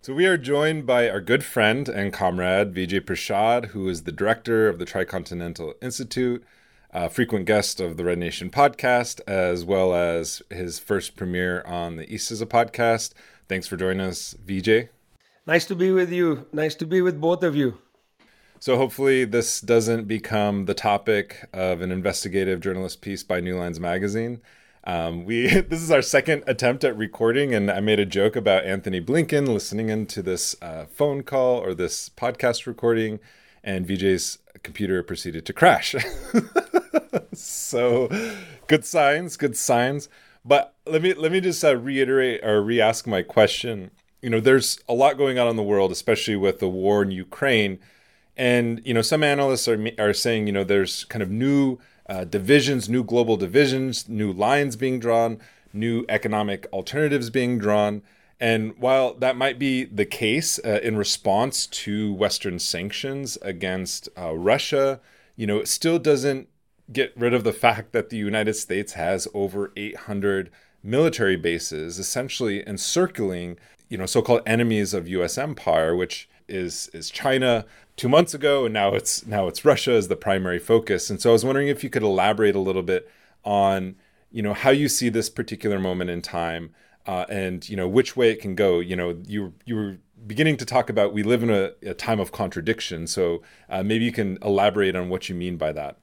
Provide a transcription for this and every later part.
So we are joined by our good friend and comrade Vijay Prashad, who is the director of the Tricontinental Institute, a frequent guest of the Red Nation podcast, as well as his first premiere on the East is a podcast. Thanks for joining us, Vijay. Nice to be with you. Nice to be with both of you. So hopefully this doesn't become the topic of an investigative journalist piece by New Lines Magazine. This is our second attempt at recording, and I made a joke about Anthony Blinken listening into this phone call or this podcast recording, and Vijay's computer proceeded to crash. So, good signs. But let me just reiterate or re-ask my question. You know, there's a lot going on in the world, especially with the war in Ukraine, and some analysts are saying there's kind of new divisions, new global divisions, new lines being drawn, new economic alternatives being drawn. And while that might be the case in response to Western sanctions against Russia, it still doesn't get rid of the fact that the United States has over 800 military bases essentially encircling, so-called enemies of U.S. empire, which is China 2 months ago, and now it's Russia as the primary focus. And so I was wondering if you could elaborate a little bit on how you see this particular moment in time, and which way it can go. You were beginning to talk about we live in a time of contradiction. So maybe you can elaborate on what you mean by that.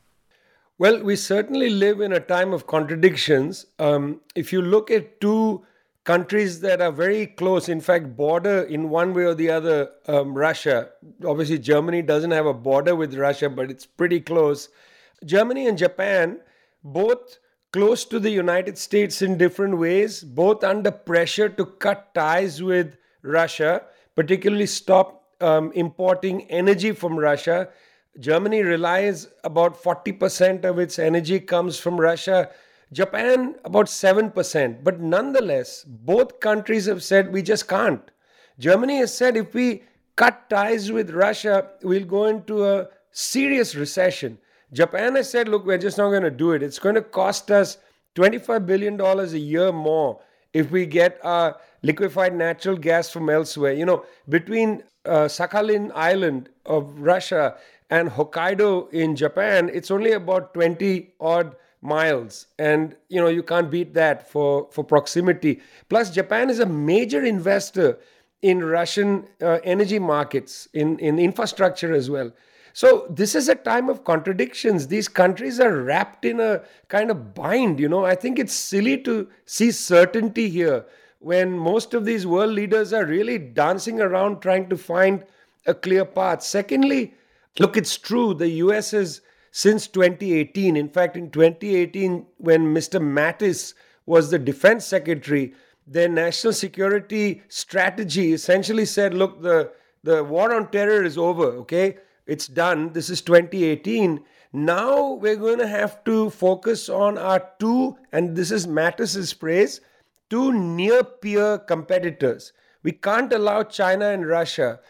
Well, we certainly live in a time of contradictions. If you look at two countries that are very close, in fact, border in one way or the other, Russia. Obviously, Germany doesn't have a border with Russia, but it's pretty close. Germany and Japan, both close to the United States in different ways, both under pressure to cut ties with Russia, particularly stop importing energy from Russia. Germany relies about 40% of its energy comes from Russia. Japan, about 7%. But nonetheless, both countries have said we just can't. Germany has said if we cut ties with Russia, we'll go into a serious recession. Japan has said, look, we're just not going to do it. It's going to cost us $25 billion a year more if we get our liquefied natural gas from elsewhere. Between Sakhalin Island of Russia and Hokkaido in Japan, it's only about 20 odd miles, and you can't beat that for proximity. Plus, Japan is a major investor in Russian energy markets, in infrastructure as well. So this is a time of contradictions. These countries are wrapped in a kind of bind. I think it's silly to see certainty here when most of these world leaders are really dancing around trying to find a clear path. Secondly, look, it's true, the US has since 2018. In fact, in 2018, when Mr. Mattis was the defense secretary, their national security strategy essentially said, look, the war on terror is over, okay? It's done. This is 2018. Now we're going to have to focus on our two, and this is Mattis's phrase, two near-peer competitors. We can't allow China and Russia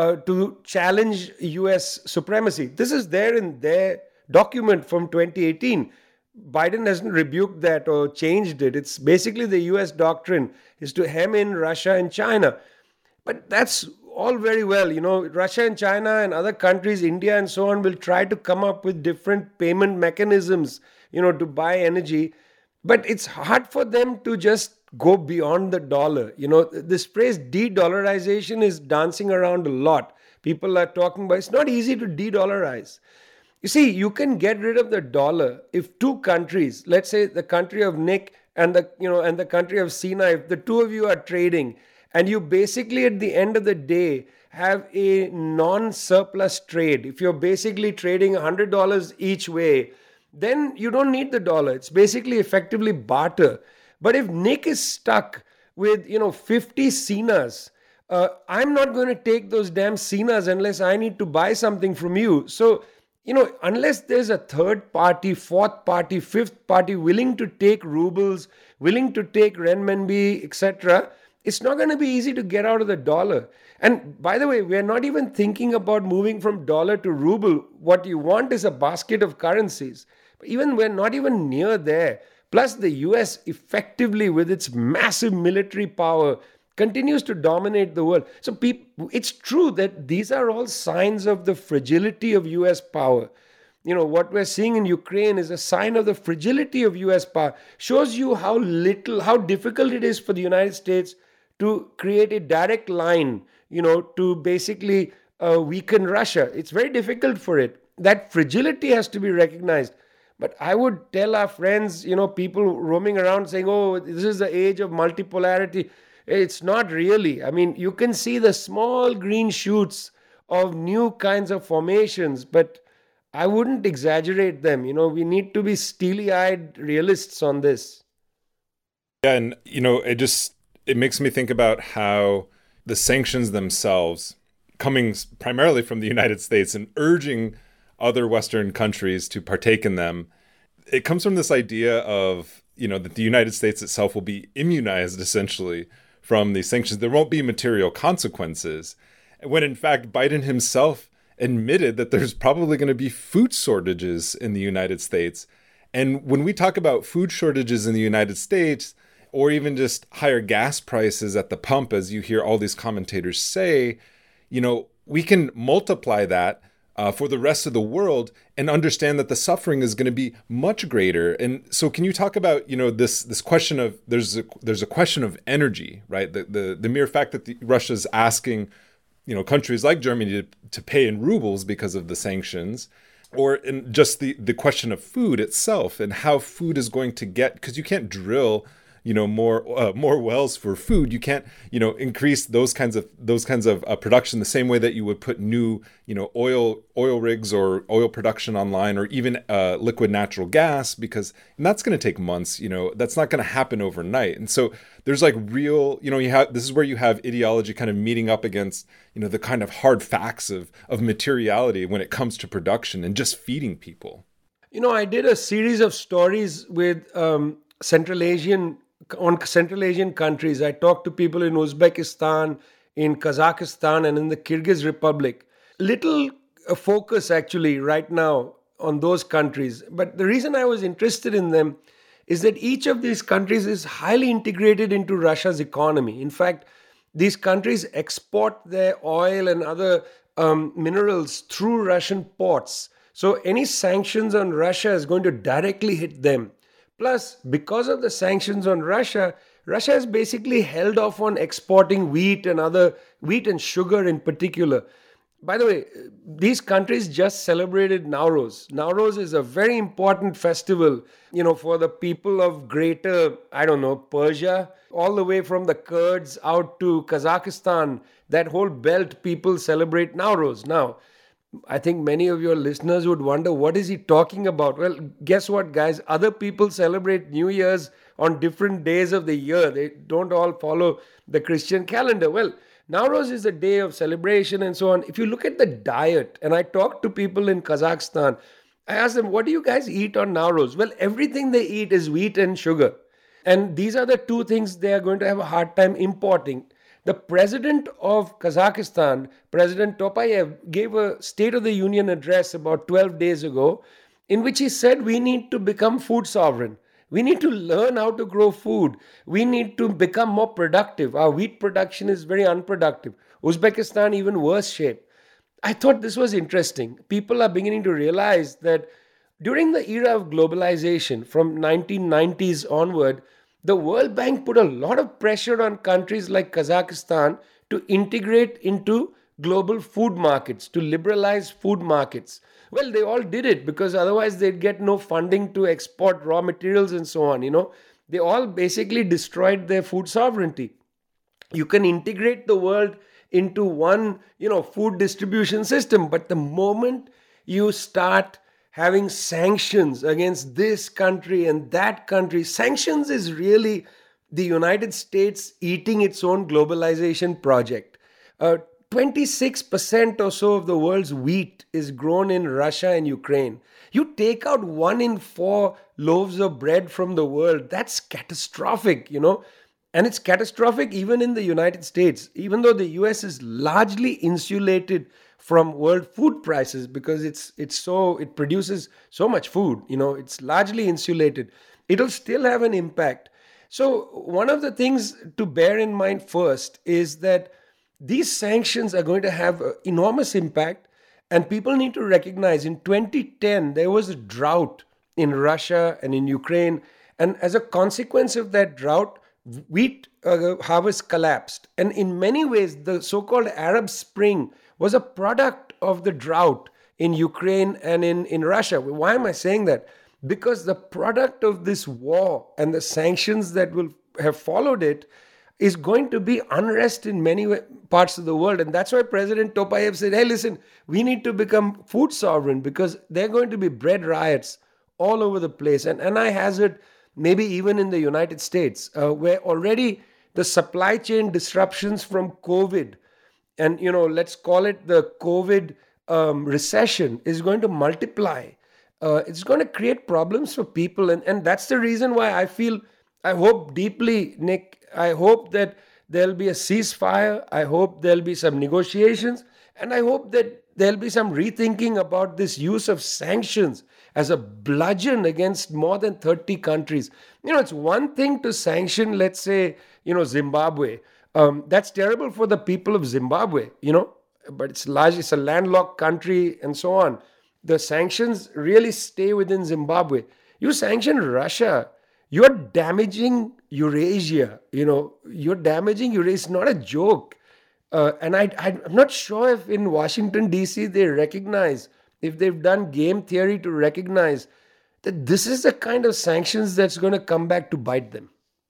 to challenge US supremacy. This is there in their document from 2018. Biden hasn't rebuked that or changed it. It's basically the US doctrine is to hem in Russia and China. But that's all very well. Russia and China and other countries, India and so on, will try to come up with different payment mechanisms, to buy energy. But it's hard for them to just go beyond the dollar. This phrase de-dollarization is dancing around a lot. People are talking about it's not easy to de-dollarize. You see, you can get rid of the dollar if two countries, let's say the country of Nick and the country of Sina, if the two of you are trading and you basically at the end of the day have a non-surplus trade, if you're basically trading $100 each way, then you don't need the dollar. It's basically effectively barter. But if Nick is stuck with 50 Sinas, I'm not going to take those damn Sinas unless I need to buy something from you. So unless there's a third party, fourth party, fifth party willing to take rubles, willing to take renminbi, etc., it's not going to be easy to get out of the dollar. And by the way, we're not even thinking about moving from dollar to ruble. What you want is a basket of currencies. But we're not even near there. Plus, the US effectively, with its massive military power, continues to dominate the world. So it's true that these are all signs of the fragility of US power. What we're seeing in Ukraine is a sign of the fragility of US power. Shows you how difficult it is for the United States to create a direct line, to basically weaken Russia. It's very difficult for it. That fragility has to be recognized. But I would tell our friends, people roaming around saying, oh, this is the age of multipolarity. It's not really. I mean, you can see the small green shoots of new kinds of formations, but I wouldn't exaggerate them. We need to be steely-eyed realists on this. Yeah, and it makes me think about how the sanctions themselves, coming primarily from the United States and urging other Western countries to partake in them, it comes from this idea of, that the United States itself will be immunized essentially from these sanctions. There won't be material consequences. When in fact, Biden himself admitted that there's probably going to be food shortages in the United States. And when we talk about food shortages in the United States, or even just higher gas prices at the pump, as you hear all these commentators say, we can multiply that for the rest of the world and understand that the suffering is going to be much greater. And so can you talk about, this question of, there's a question of energy, right? The mere fact that Russia's asking, countries like Germany to pay in rubles because of the sanctions, or in just the question of food itself and how food is going to get, because you can't drill more wells for food. You can't increase those kinds of production the same way that you would put new oil rigs or oil production online, or even liquid natural gas, because that's going to take months. That's not going to happen overnight. And so there's real, this is where you have ideology kind of meeting up against the kind of hard facts of materiality when it comes to production and just feeding people. I did a series of stories with Central Asian countries. I talked to people in Uzbekistan, in Kazakhstan, and in the Kyrgyz Republic. Little focus actually right now on those countries. But the reason I was interested in them is that each of these countries is highly integrated into Russia's economy. In fact, these countries export their oil and other minerals through Russian ports. So any sanctions on Russia is going to directly hit them. Plus, because of the sanctions on Russia has basically held off on exporting wheat and sugar in particular. By the way, these countries just celebrated Nowruz. Nowruz is a very important festival, for the people of greater, Persia, all the way from the Kurds out to Kazakhstan. That whole belt, people celebrate Nowruz. Now, I think many of your listeners would wonder, what is he talking about? Well, guess what, guys? Other people celebrate New Year's on different days of the year. They don't all follow the Christian calendar. Well, Nowruz is a day of celebration and so on. If you look at the diet, and I talked to people in Kazakhstan, I asked them, what do you guys eat on Nowruz? Well, everything they eat is wheat and sugar. And these are the two things they are going to have a hard time importing. The president of Kazakhstan, President Tokayev, gave a State of the Union address about 12 days ago in which he said we need to become food sovereign. We need to learn how to grow food. We need to become more productive. Our wheat production is very unproductive. Uzbekistan, even worse shape. I thought this was interesting. People are beginning to realize that during the era of globalization, from 1990s onward, the World Bank put a lot of pressure on countries like Kazakhstan to integrate into global food markets, to liberalize food markets. Well, they all did it because otherwise they'd get no funding to export raw materials and so on. They all basically destroyed their food sovereignty. You can integrate the world into one, food distribution system, but the moment you start having sanctions against this country and that country. Sanctions is really the United States eating its own globalization project. 26% or so of the world's wheat is grown in Russia and Ukraine. You take out 1 in 4 loaves of bread from the world, that's catastrophic, And it's catastrophic even in the United States, even though the US is largely insulated from world food prices because it produces so much food, it's largely insulated. It'll still have an impact. So, one of the things to bear in mind first is that these sanctions are going to have enormous impact, and people need to recognize in 2010 there was a drought in Russia and in Ukraine, and as a consequence of that drought, wheat harvest collapsed. And in many ways, the so called Arab Spring was a product of the drought in Ukraine and in Russia. Why am I saying that? Because the product of this war and the sanctions that will have followed it is going to be unrest in many parts of the world. And that's why President Tokayev said, hey, listen, we need to become food sovereign because there are going to be bread riots all over the place. And I hazard maybe even in the United States, where already the supply chain disruptions from COVID, and let's call it the COVID recession, is going to multiply. It's going to create problems for people. And that's the reason why I hope deeply, Nick, I hope that there'll be a ceasefire. I hope there'll be some negotiations. And I hope that there'll be some rethinking about this use of sanctions as a bludgeon against more than 30 countries. It's one thing to sanction, let's say, Zimbabwe. That's terrible for the people of Zimbabwe, but it's a landlocked country and so on. The sanctions really stay within Zimbabwe. You sanction Russia, you're damaging Eurasia. You're damaging Eurasia. It's not a joke. And I'm not sure if in Washington, D.C., they recognize, if they've done game theory to recognize that this is the kind of sanctions that's going to come back to bite them.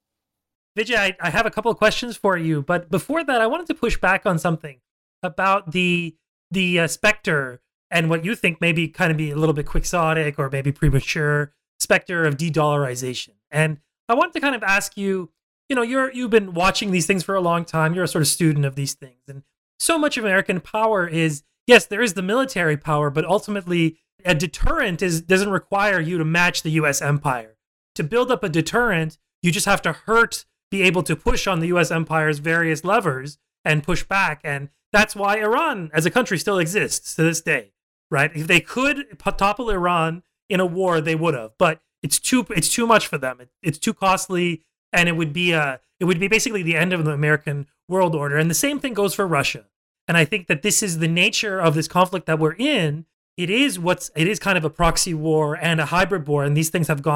Vijay, I have a couple of questions for you. But before that, I wanted to push back on something about the specter and what you think maybe kind of be a little bit quixotic or maybe premature specter of de-dollarization. And I wanted to kind of ask you, you've been watching these things for a long time. You're a sort of student of these things. And so much of American power is, yes, there is the military power, but ultimately a deterrent doesn't require you to match the U.S. empire. To build up a deterrent, you just have to be able to push on the U.S. empire's various levers and push back. And that's why Iran as a country still exists to this day, right? If they could topple Iran in a war, they would have, but it's too much for them. It's too costly, and it would be basically the end of the American world order. And the same thing goes for Russia. And I think that this is the nature of this conflict that we're in. It is kind of a proxy war and a hybrid war, and these things have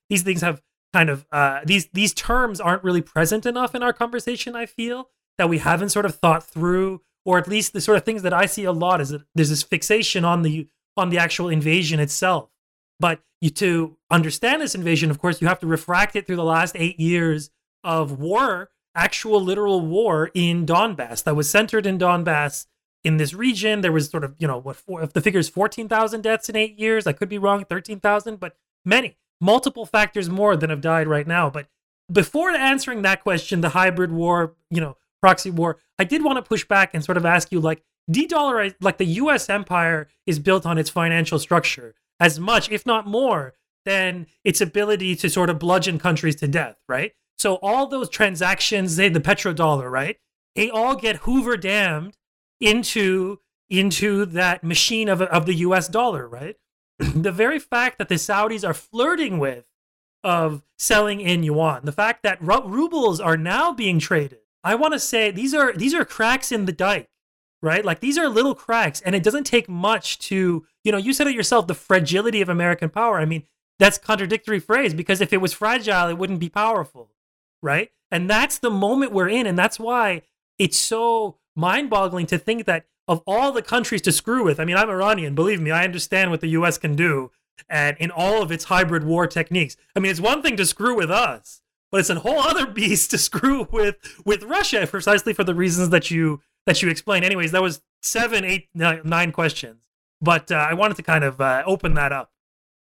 kind of these terms aren't really present enough in our conversation. I feel that we haven't sort of thought through, or at least the sort of things that I see a lot is that there's this fixation on the actual invasion itself. But to understand this invasion, of course, you have to refract it through the last 8 years of war, actual literal war in Donbass that was centered in Donbass in this region. There was sort of, if the figure is 14,000 deaths in 8 years, I could be wrong, 13,000, but multiple factors more than have died right now. But before answering that question, the hybrid war, proxy war, I did want to push back and sort of ask you, de-dollarize, the U.S. empire is built on its financial structure as much, if not more, than its ability to sort of bludgeon countries to death, right? So all those transactions, say the petrodollar, right? They all get Hoover damned into that machine of the US dollar, right? The very fact that the Saudis are flirting with of selling in yuan, the fact that rubles are now being traded, I want to say these are cracks in the dike, right? These are little cracks, and it doesn't take much to, you said it yourself, the fragility of American power. I mean, that's contradictory phrase, because if it was fragile, it wouldn't be powerful, right? And that's the moment we're in, and that's why it's so mind-boggling to think that of all the countries to screw with, I mean, I'm Iranian, believe me, I understand what the U.S. can do, and in all of its hybrid war techniques. I mean, it's one thing to screw with us, but it's a whole other beast to screw with Russia, precisely for the reasons that you explained. Anyways, that was 7, 8, 9 questions, but I wanted to kind of open that up.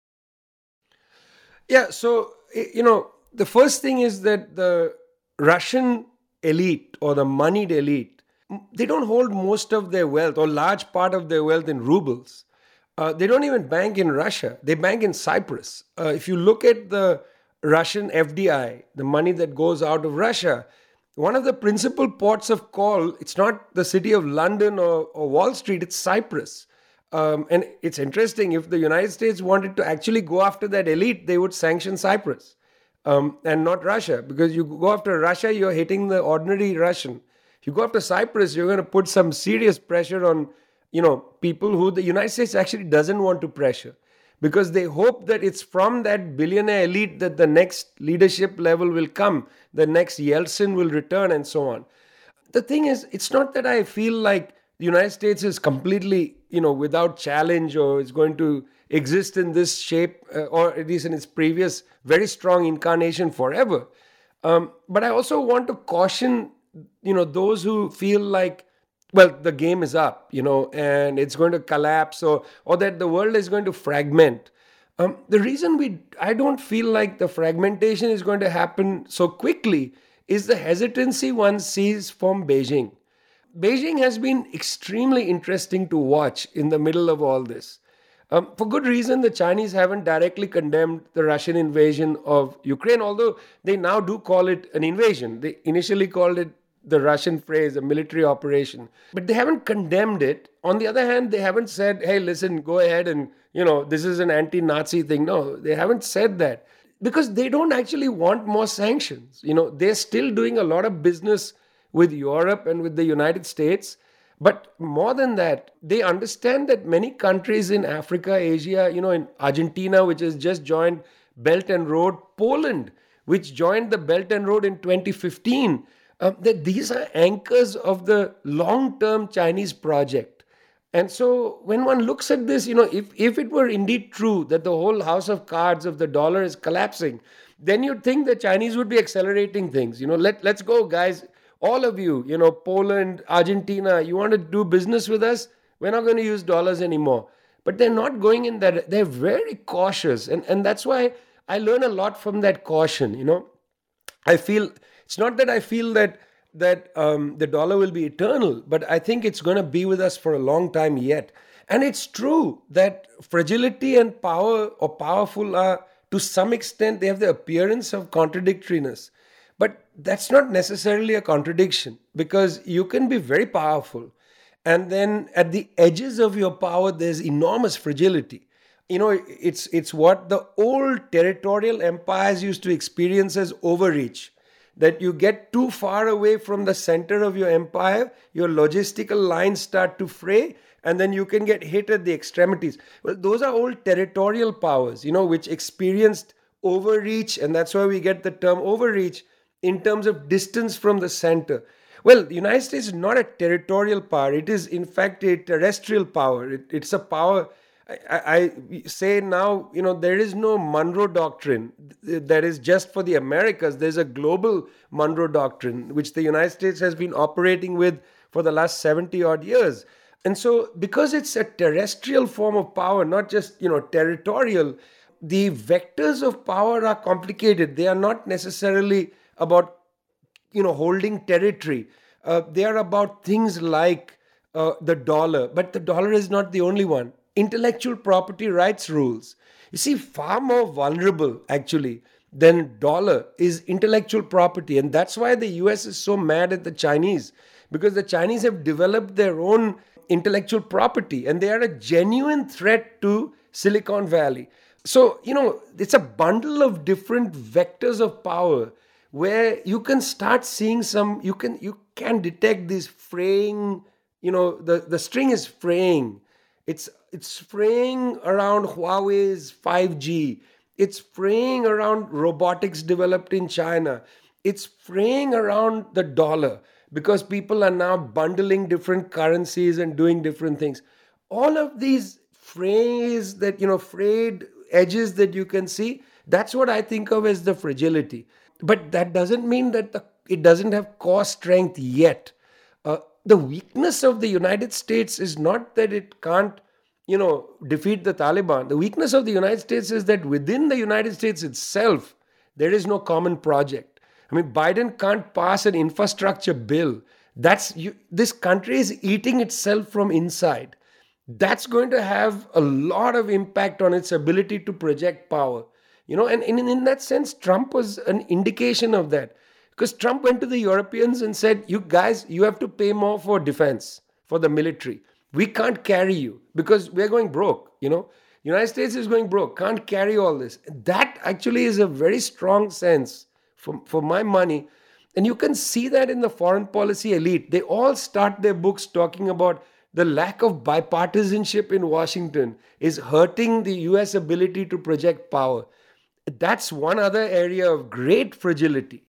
Yeah, so, the first thing is that the Russian elite or the moneyed elite, they don't hold most of their wealth or large part of their wealth in rubles. They don't even bank in Russia. They bank in Cyprus. If you look at the Russian FDI, the money that goes out of Russia, one of the principal ports of call, it's not the city of London or Wall Street, it's Cyprus. And it's interesting, if the United States wanted to actually go after that elite, they would sanction Cyprus. and not Russia. Because you go after Russia, you're hitting the ordinary Russian. If you go after Cyprus, you're going to put some serious pressure on, people who the United States actually doesn't want to pressure, because they hope that it's from that billionaire elite that the next leadership level will come, the next Yeltsin will return, and so on. The thing is, it's not that I feel like the United States is completely, without challenge, or is going to exist in this shape, or at least in its previous very strong incarnation forever. But I also want to caution, those who feel like, well, the game is up, and it's going to collapse, or that the world is going to fragment. The reason I don't feel like the fragmentation is going to happen so quickly is the hesitancy one sees from Beijing. Beijing has been extremely interesting to watch in the middle of all this. For good reason, the Chinese haven't directly condemned the Russian invasion of Ukraine, although they now do call it an invasion. They initially called it the Russian phrase, a military operation. But they haven't condemned it. On the other hand, they haven't said, hey, listen, go ahead and, this is an anti-Nazi thing. No, they haven't said that, because they don't actually want more sanctions. They're still doing a lot of business with Europe and with the United States. But more than that, they understand that many countries in Africa, Asia, in Argentina, which has just joined Belt and Road, Poland, which joined the Belt and Road in 2015, that these are anchors of the long-term Chinese project. And so when one looks at this, if it were indeed true that the whole house of cards of the dollar is collapsing, then you'd think the Chinese would be accelerating things. Let's go, guys. All of you, Poland, Argentina, you want to do business with us? We're not going to use dollars anymore. But they're not going in that. They're very cautious. And that's why I learn a lot from that caution. I feel, it's not that I feel that the dollar will be eternal, but I think it's going to be with us for a long time yet. And it's true that fragility and power, or powerful, are to some extent, they have the appearance of contradictoriness. But that's not necessarily a contradiction, because you can be very powerful, and then at the edges of your power, there's enormous fragility. It's what the old territorial empires used to experience as overreach. That you get too far away from the center of your empire, your logistical lines start to fray, and then you can get hit at the extremities. Well, those are old territorial powers, which experienced overreach, and that's why we get the term overreach in terms of distance from the center. Well, the United States is not a territorial power. It is, in fact, a terrestrial power. It's a power. I say now, there is no Monroe Doctrine that is just for the Americas. There's a global Monroe Doctrine, which the United States has been operating with for the last 70 odd years. And so, because it's a terrestrial form of power, not just, territorial, the vectors of power are complicated. They are not necessarily about, holding territory. They are about things like the dollar. But the dollar is not the only one. Intellectual property rights rules. You see, far more vulnerable, actually, than dollar is intellectual property. And that's why the US is so mad at the Chinese. Because the Chinese have developed their own intellectual property. And they are a genuine threat to Silicon Valley. So, it's a bundle of different vectors of power where you can start seeing you can detect this fraying, the string is fraying. It's fraying around Huawei's 5G. It's fraying around robotics developed in China. It's fraying around the dollar, because people are now bundling different currencies and doing different things. All of these frays that, frayed edges that you can see, that's what I think of as the fragility. But that doesn't mean that it doesn't have core strength yet. The weakness of the United States is not that it can't, defeat the Taliban. The weakness of the United States is that within the United States itself, there is no common project. I mean, Biden can't pass an infrastructure bill. This country is eating itself from inside. That's going to have a lot of impact on its ability to project power. And in that sense, Trump was an indication of that. Because Trump went to the Europeans and said, you guys, you have to pay more for defense, for the military. We can't carry you because we're going broke, United States is going broke, can't carry all this. That actually is a very strong sense for my money. And you can see that in the foreign policy elite. They all start their books talking about the lack of bipartisanship in Washington is hurting the US ability to project power. That's one other area of great fragility.